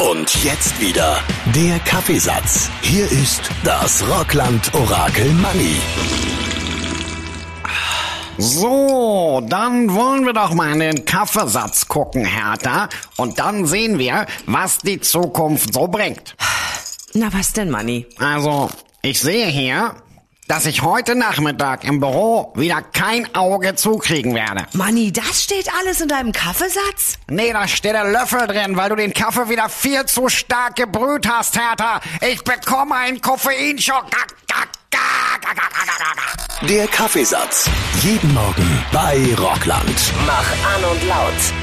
Und jetzt wieder der Kaffeesatz. Hier ist das Rockland-Orakel Manni. So, dann wollen wir doch mal in den Kaffeesatz gucken, Hertha. Und dann sehen wir, was die Zukunft so bringt. Na, was denn, Manni? Also, ich sehe hier, dass ich heute Nachmittag im Büro wieder kein Auge zukriegen werde. Manni, das steht alles in deinem Kaffeesatz? Nee, da steht der Löffel drin, weil du den Kaffee wieder viel zu stark gebrüht hast, Hertha. Ich bekomme einen Koffeinschock. Der Kaffeesatz. Jeden Morgen bei Rockland. Mach an und laut.